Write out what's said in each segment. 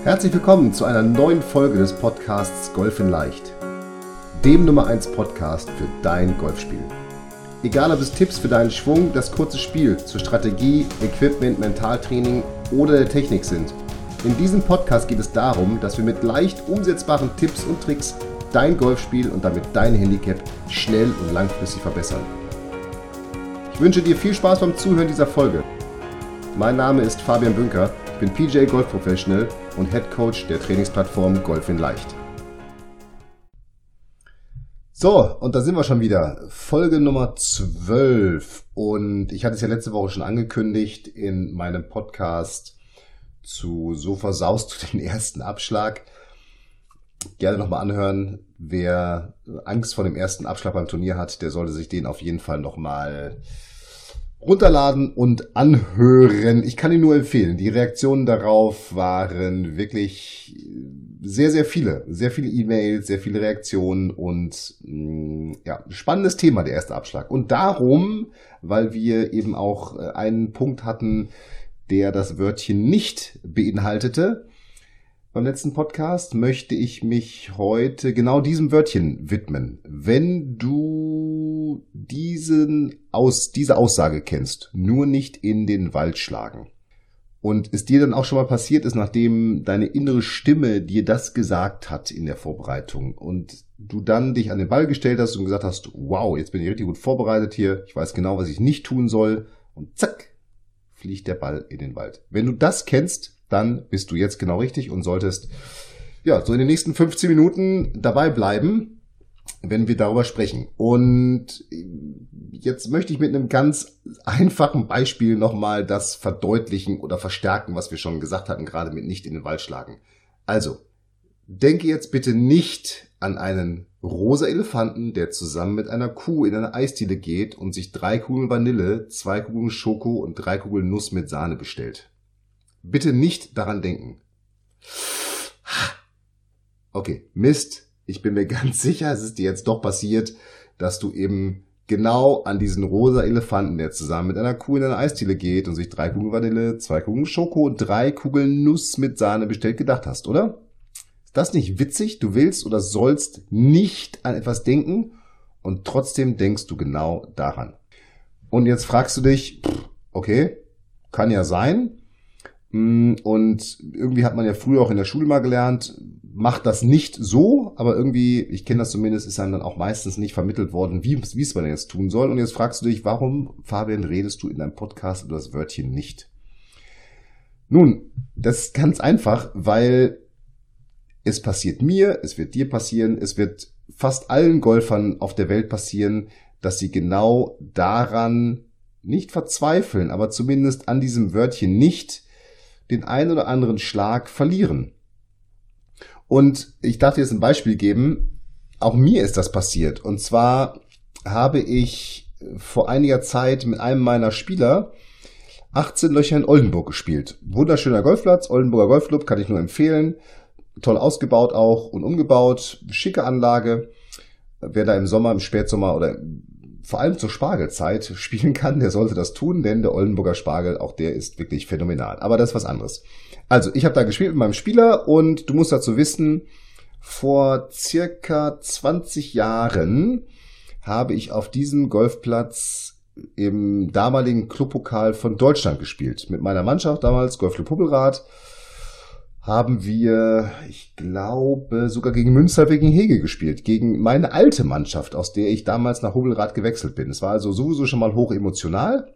Herzlich willkommen zu einer neuen Folge des Podcasts Golf in Leicht, dem Nummer 1 Podcast für dein Golfspiel. Egal ob es Tipps für deinen Schwung, das kurze Spiel, zur Strategie, Equipment, Mentaltraining oder der Technik sind. In diesem Podcast geht es darum, dass wir mit leicht umsetzbaren Tipps und Tricks dein Golfspiel und damit dein Handicap schnell und langfristig verbessern. Ich wünsche dir viel Spaß beim Zuhören dieser Folge. Mein Name ist Fabian Bünker, ich bin PGA Golf Professional und Head Coach der Trainingsplattform Golf in Leicht. So, und da sind wir schon wieder. Folge Nummer 12. Und ich hatte es ja letzte Woche schon angekündigt in meinem Podcast zu So versaust du den ersten Abschlag. Gerne nochmal anhören. Wer Angst vor dem ersten Abschlag beim Turnier hat, der sollte sich den auf jeden Fall nochmal runterladen und anhören. Ich kann ihn nur empfehlen. Die Reaktionen darauf waren wirklich sehr, sehr viele. Sehr viele E-Mails, sehr viele Reaktionen und ja, spannendes Thema, der erste Abschlag. Und darum, weil wir eben auch einen Punkt hatten, der das Wörtchen nicht beinhaltete, beim letzten Podcast möchte ich mich heute genau diesem Wörtchen widmen. Wenn du diese Aussage kennst, nur nicht in den Wald schlagen, und es dir dann auch schon mal passiert ist, nachdem deine innere Stimme dir das gesagt hat in der Vorbereitung und du dann dich an den Ball gestellt hast und gesagt hast, wow, jetzt bin ich richtig gut vorbereitet hier, ich weiß genau, was ich nicht tun soll, und zack, fliegt der Ball in den Wald. Wenn du das kennst, dann bist du jetzt genau richtig und solltest ja so in den nächsten 15 Minuten dabei bleiben, wenn wir darüber sprechen. Und jetzt möchte ich mit einem ganz einfachen Beispiel nochmal das verdeutlichen oder verstärken, was wir schon gesagt hatten, gerade mit nicht in den Wald schlagen. Also, denke jetzt bitte nicht an einen rosa Elefanten, der zusammen mit einer Kuh in eine Eisdiele geht und sich 3 Kugeln Vanille, 2 Kugeln Schoko und 3 Kugeln Nuss mit Sahne bestellt. Bitte nicht daran denken. Okay, Mist. Ich bin mir ganz sicher, es ist dir jetzt doch passiert, dass du eben genau an diesen rosa Elefanten, der zusammen mit einer Kuh in eine Eisdiele geht und sich 3 Kugeln Vanille, 2 Kugeln Schoko und 3 Kugeln Nuss mit Sahne bestellt, gedacht hast, oder? Ist das nicht witzig? Du willst oder sollst nicht an etwas denken und trotzdem denkst du genau daran. Und jetzt fragst du dich, okay, kann ja sein. Und irgendwie hat man ja früher auch in der Schule mal gelernt, macht das nicht so, aber irgendwie, ich kenne das zumindest, ist einem dann auch meistens nicht vermittelt worden, wie es man denn jetzt tun soll. Und jetzt fragst du dich, warum, Fabian, redest du in deinem Podcast über das Wörtchen nicht? Nun, das ist ganz einfach, weil es passiert mir, es wird dir passieren, es wird fast allen Golfern auf der Welt passieren, dass sie genau daran nicht verzweifeln, aber zumindest an diesem Wörtchen nicht den einen oder anderen Schlag verlieren. Und ich darf dir jetzt ein Beispiel geben. Auch mir ist das passiert. Und zwar habe ich vor einiger Zeit mit einem meiner Spieler 18 Löcher in Oldenburg gespielt. Wunderschöner Golfplatz, Oldenburger Golfclub, kann ich nur empfehlen. Toll ausgebaut auch und umgebaut. Schicke Anlage. Wer da im Sommer, im Spätsommer oder vor allem zur Spargelzeit spielen kann, der sollte das tun, denn der Oldenburger Spargel, auch der ist wirklich phänomenal. Aber das ist was anderes. Also, ich habe da gespielt mit meinem Spieler und du musst dazu wissen, vor circa 20 Jahren habe ich auf diesem Golfplatz im damaligen Clubpokal von Deutschland gespielt. Mit meiner Mannschaft damals, Golfclub Hubbelrath, haben wir, ich glaube, sogar gegen Münster-Wegen-Hege gespielt. Gegen meine alte Mannschaft, aus der ich damals nach Hubbelrath gewechselt bin. Es war also sowieso schon mal hoch emotional.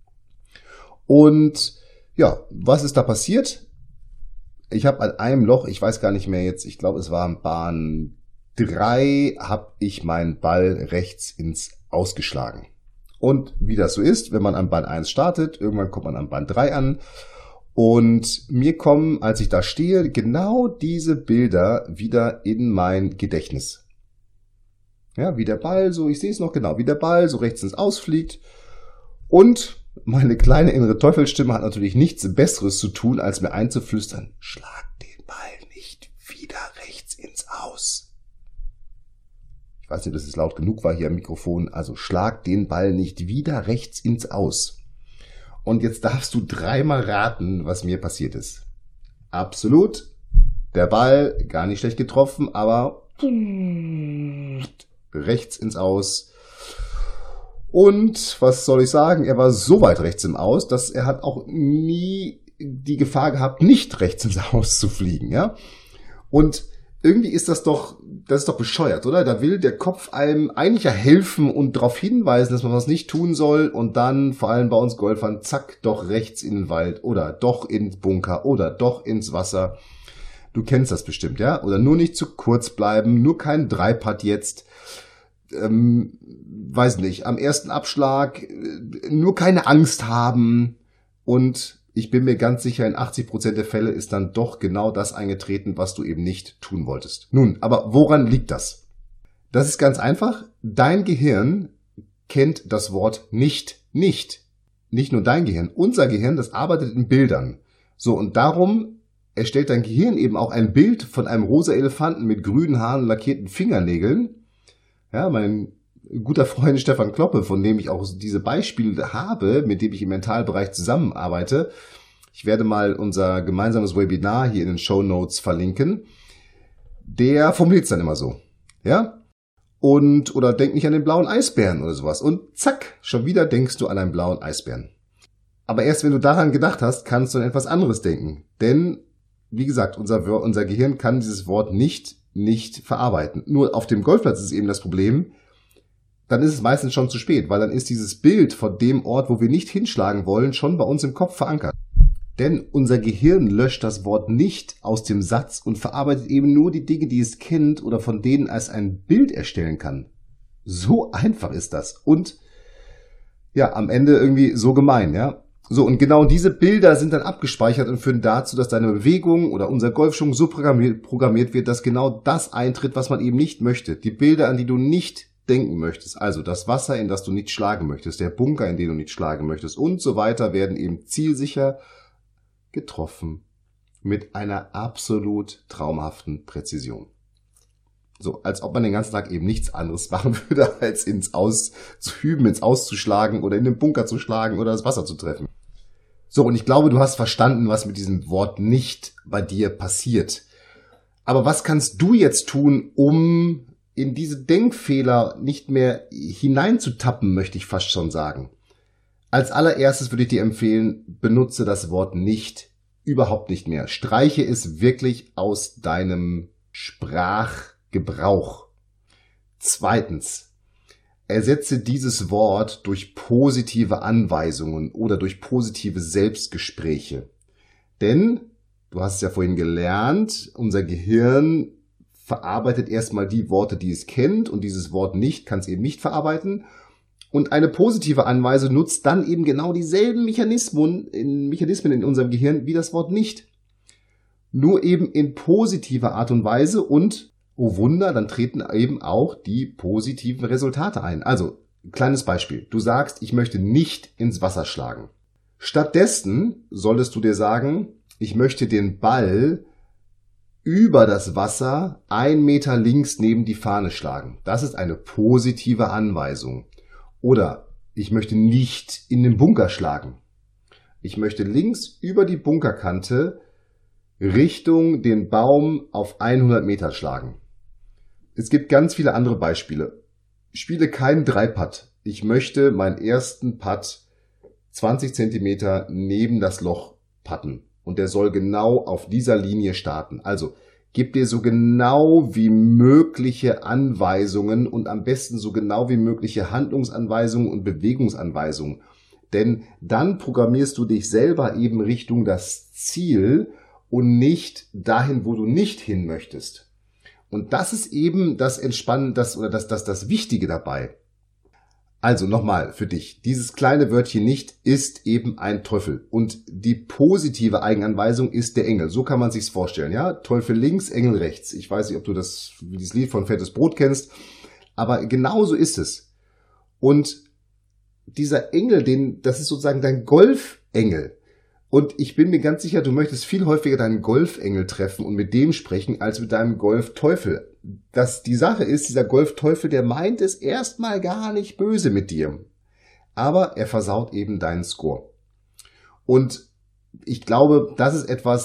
Und ja, was ist da passiert? Ich habe an einem Loch, ich weiß gar nicht mehr jetzt, ich glaube, es war an Bahn 3, habe ich meinen Ball rechts ins Aus geschlagen. Und wie das so ist, wenn man an Bahn 1 startet, irgendwann kommt man an Bahn 3 an. Und mir kommen, als ich da stehe, genau diese Bilder wieder in mein Gedächtnis. Ja, wie der Ball so, ich sehe es noch genau, wie der Ball so rechts ins Ausfliegt. Und meine kleine innere Teufelsstimme hat natürlich nichts Besseres zu tun, als mir einzuflüstern, schlag den Ball nicht wieder rechts ins Aus. Ich weiß nicht, ob das laut genug war hier am Mikrofon, also schlag den Ball nicht wieder rechts ins Aus. Und jetzt darfst du 3-mal raten, was mir passiert ist. Absolut Der Ball, gar nicht schlecht getroffen, aber rechts ins Aus. Und was soll ich sagen? Er war so weit rechts im Aus, dass er hat auch nie die Gefahr gehabt, nicht rechts ins Aus zu fliegen, ja. Und irgendwie ist das ist doch bescheuert, oder? Da will der Kopf einem eigentlich ja helfen und darauf hinweisen, dass man was nicht tun soll und dann, vor allem bei uns Golfern, zack, doch rechts in den Wald oder doch ins Bunker oder doch ins Wasser. Du kennst das bestimmt, ja? Oder nur nicht zu kurz bleiben, nur kein Dreipad jetzt. Weiß nicht, am ersten Abschlag nur keine Angst haben und ich bin mir ganz sicher, in 80% der Fälle ist dann doch genau das eingetreten, was du eben nicht tun wolltest. Nun, aber woran liegt das? Das ist ganz einfach. Dein Gehirn kennt das Wort nicht. Nicht nur dein Gehirn. Unser Gehirn, das arbeitet in Bildern. So, und darum erstellt dein Gehirn eben auch ein Bild von einem rosa Elefanten mit grünen Haaren und lackierten Fingernägeln. Ja, mein guter Freund Stefan Kloppe, von dem ich auch diese Beispiele habe, mit dem ich im Mentalbereich zusammenarbeite. Ich werde mal unser gemeinsames Webinar hier in den Shownotes verlinken. Der formuliert es dann immer so. Ja? Oder denk nicht an den blauen Eisbären oder sowas. Und zack, schon wieder denkst du an einen blauen Eisbären. Aber erst wenn du daran gedacht hast, kannst du an etwas anderes denken. Denn, wie gesagt, unser Gehirn kann dieses Wort nicht verarbeiten. Nur auf dem Golfplatz ist eben das Problem, dann ist es meistens schon zu spät, weil dann ist dieses Bild von dem Ort, wo wir nicht hinschlagen wollen, schon bei uns im Kopf verankert. Denn unser Gehirn löscht das Wort nicht aus dem Satz und verarbeitet eben nur die Dinge, die es kennt oder von denen es ein Bild erstellen kann. So einfach ist das. Und ja, am Ende irgendwie so gemein, ja. So, und genau diese Bilder sind dann abgespeichert und führen dazu, dass deine Bewegung oder unser Golfschwung so programmiert wird, dass genau das eintritt, was man eben nicht möchte. Die Bilder, an die du nicht denken möchtest, also das Wasser, in das du nicht schlagen möchtest, der Bunker, in den du nicht schlagen möchtest und so weiter, werden eben zielsicher getroffen mit einer absolut traumhaften Präzision. So, als ob man den ganzen Tag eben nichts anderes machen würde, als ins Aus zu üben, ins Aus zu schlagen oder in den Bunker zu schlagen oder das Wasser zu treffen. So, und ich glaube, du hast verstanden, was mit diesem Wort nicht bei dir passiert. Aber was kannst du jetzt tun, um in diese Denkfehler nicht mehr hineinzutappen, möchte ich fast schon sagen? Als allererstes würde ich dir empfehlen, benutze das Wort nicht, überhaupt nicht mehr. Streiche es wirklich aus deinem Sprachgebrauch. Zweitens, ersetze dieses Wort durch positive Anweisungen oder durch positive Selbstgespräche. Denn, du hast es ja vorhin gelernt, unser Gehirn verarbeitet erstmal die Worte, die es kennt und dieses Wort nicht kann es eben nicht verarbeiten. Und eine positive Anweisung nutzt dann eben genau dieselben Mechanismen in unserem Gehirn wie das Wort nicht. Nur eben in positiver Art und Weise und, oh Wunder, dann treten eben auch die positiven Resultate ein. Also, kleines Beispiel. Du sagst, ich möchte nicht ins Wasser schlagen. Stattdessen solltest du dir sagen, ich möchte den Ball über das Wasser 1 Meter links neben die Fahne schlagen. Das ist eine positive Anweisung. Oder ich möchte nicht in den Bunker schlagen. Ich möchte links über die Bunkerkante Richtung den Baum auf 100 Meter schlagen. Es gibt ganz viele andere Beispiele. Spiele keinen Dreipad. Ich möchte meinen ersten Putt 20 Zentimeter neben das Loch putten. Und der soll genau auf dieser Linie starten. Also gib dir so genau wie mögliche Anweisungen und am besten so genau wie mögliche Handlungsanweisungen und Bewegungsanweisungen. Denn dann programmierst du dich selber eben Richtung das Ziel und nicht dahin, wo du nicht hin möchtest. Und das ist eben das Wichtige dabei. Also nochmal für dich, dieses kleine Wörtchen nicht ist eben ein Teufel und die positive Eigenanweisung ist der Engel. So kann man sich's vorstellen, ja? Teufel links, Engel rechts. Ich weiß nicht, ob du dieses Lied von Fettes Brot kennst, aber genauso ist es. Und dieser Engel, das ist sozusagen dein Golfengel. Und ich bin mir ganz sicher, du möchtest viel häufiger deinen Golfengel treffen und mit dem sprechen, als mit deinem Golfteufel. Die Sache ist, dieser Golfteufel, der meint es erstmal gar nicht böse mit dir. Aber er versaut eben deinen Score. Und ich glaube, das ist etwas,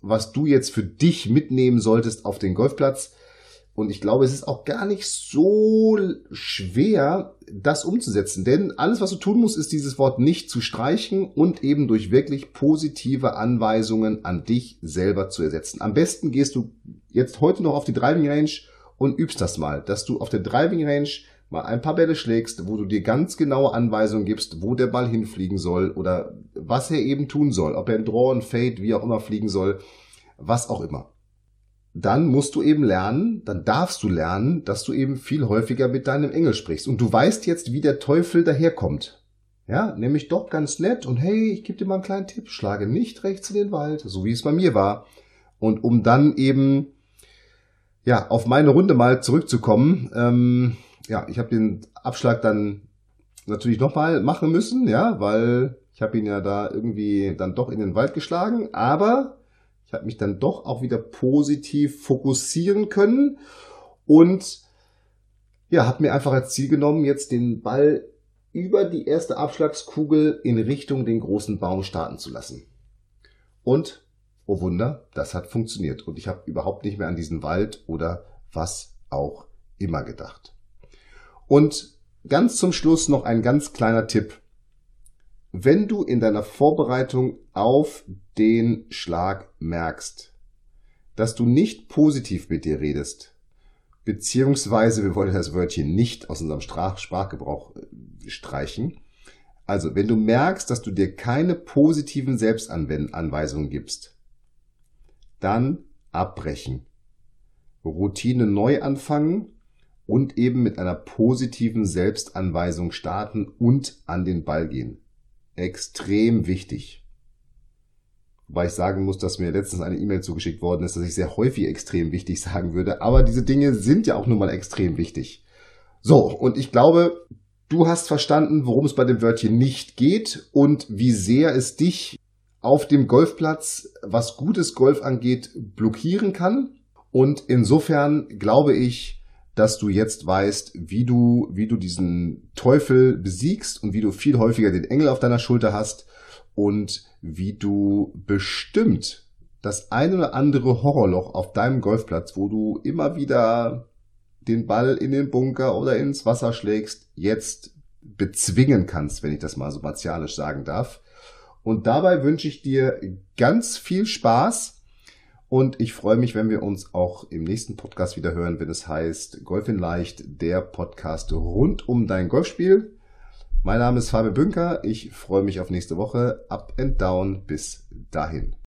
was du jetzt für dich mitnehmen solltest auf den Golfplatz. Und ich glaube, es ist auch gar nicht so schwer, das umzusetzen. Denn alles, was du tun musst, ist dieses Wort nicht zu streichen und eben durch wirklich positive Anweisungen an dich selber zu ersetzen. Am besten gehst du jetzt heute noch auf die Driving Range und übst das mal, dass du auf der Driving Range mal ein paar Bälle schlägst, wo du dir ganz genaue Anweisungen gibst, wo der Ball hinfliegen soll oder was er eben tun soll. Ob er ein Draw, ein Fade, wie auch immer fliegen soll, was auch immer. Dann musst du eben lernen, dann darfst du lernen, dass du eben viel häufiger mit deinem Engel sprichst. Und du weißt jetzt, wie der Teufel daherkommt. Ja, nämlich doch ganz nett und hey, ich gebe dir mal einen kleinen Tipp, schlage nicht rechts in den Wald, so wie es bei mir war. Und um dann eben, ja, auf meine Runde mal zurückzukommen, ich habe den Abschlag dann natürlich nochmal machen müssen, ja, weil ich habe ihn ja da irgendwie dann doch in den Wald geschlagen, aber ich habe mich dann doch auch wieder positiv fokussieren können und ja, habe mir einfach als Ziel genommen, jetzt den Ball über die erste Abschlagskugel in Richtung den großen Baum starten zu lassen. Und, oh Wunder, das hat funktioniert und ich habe überhaupt nicht mehr an diesen Wald oder was auch immer gedacht. Und ganz zum Schluss noch ein ganz kleiner Tipp. Wenn du in deiner Vorbereitung auf den Schlag merkst, dass du nicht positiv mit dir redest, beziehungsweise wir wollen das Wörtchen nicht aus unserem Sprachgebrauch streichen, also wenn du merkst, dass du dir keine positiven Selbstanweisungen gibst, dann abbrechen, Routine neu anfangen und eben mit einer positiven Selbstanweisung starten und an den Ball gehen. Extrem wichtig. Wobei ich sagen muss, dass mir letztens eine E-Mail zugeschickt worden ist, dass ich sehr häufig extrem wichtig sagen würde. Aber diese Dinge sind ja auch nun mal extrem wichtig. So, und ich glaube, du hast verstanden, worum es bei dem Wörtchen nicht geht und wie sehr es dich auf dem Golfplatz, was gutes Golf angeht, blockieren kann. Und insofern glaube ich, dass du jetzt weißt, wie du diesen Teufel besiegst und wie du viel häufiger den Engel auf deiner Schulter hast und wie du bestimmt das ein oder andere Horrorloch auf deinem Golfplatz, wo du immer wieder den Ball in den Bunker oder ins Wasser schlägst, jetzt bezwingen kannst, wenn ich das mal so martialisch sagen darf. Und dabei wünsche ich dir ganz viel Spaß. Und ich freue mich, wenn wir uns auch im nächsten Podcast wieder hören, wenn es heißt Golf in Leicht, der Podcast rund um dein Golfspiel. Mein Name ist Fabian Bünker. Ich freue mich auf nächste Woche. Up and down. Bis dahin.